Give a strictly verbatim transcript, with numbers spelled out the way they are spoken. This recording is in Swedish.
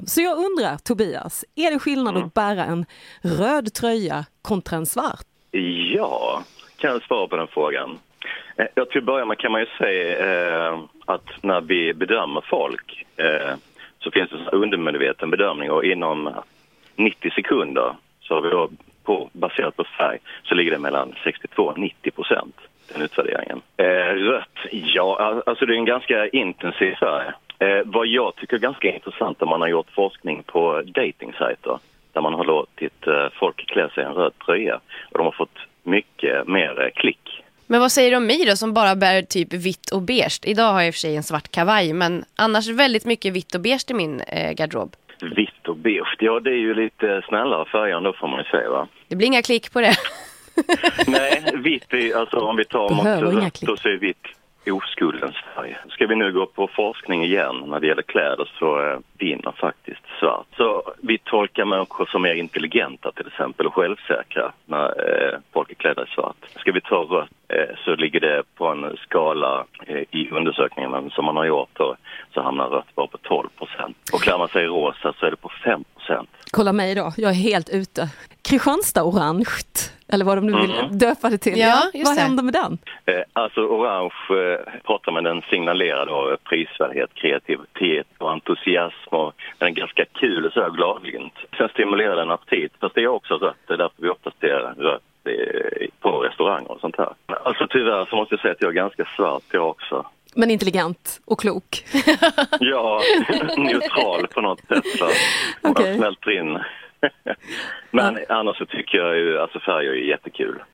Så jag undrar, Tobias, är det skillnad mm. att bära en röd tröja kontra en svart? Ja, kan jag svara på den frågan. Jag till att börja med kan man ju säga eh, att när vi bedömer folk eh, så finns det en undermedveten bedömning, och inom nittio sekunder så har vi då på, baserat på färg så ligger det mellan sextiotvå och nittio procent den utvärderingen. Eh, rött, ja, alltså det är en ganska intensiv färg. Eh, vad jag tycker är ganska intressant, om man har gjort forskning på datingsajter där man har låtit eh, folk klä sig i en röd tröja, och de har fått mycket mer eh, klick. Men vad säger du om mig då, som bara bär typ vitt och beige? Idag har jag i och för sig en svart kavaj, men annars väldigt mycket vitt och beige i min eh, garderob. Vitt och beige, ja det är ju lite snällare färger då, får man ju säga, va? Det blir inga klick på det. Nej, vitt är, alltså om vi tar mot så är vitt oskuldens färg. Ska vi nu gå på forskning igen när det gäller kläder, så eh, vinner faktiskt svart. Så vi tolkar människor som är intelligenta till exempel och självsäkra när eh, folk är klädda i svart. Ska vi ta rött eh, så ligger det på en skala eh, i undersökningen som man har gjort, och så hamnar rött bara på tolv procent. Och klär man sig rosa så är det på fem procent. Kolla mig då, jag är helt ute. Kristianstad orange, eller vad de nu vill mm. döpa det till. Ja, ja, vad det. händer med den? Eh, alltså orange eh, pratar man, den signalerar då prisvärdhet, kreativitet och entusiasm, och den är ganska kul och så här gladlynt. Sen stimulerar den aptit, fast det är också rött, det är därför vi ofta ser rött eh, på restauranger och sånt här. Alltså tyvärr så måste jag säga att jag är ganska svart jag också. Men intelligent och klok. Ja, neutral på något sätt. Så man okay. smälter in. Men ja. Annars så tycker jag ju, alltså färger är jättekul.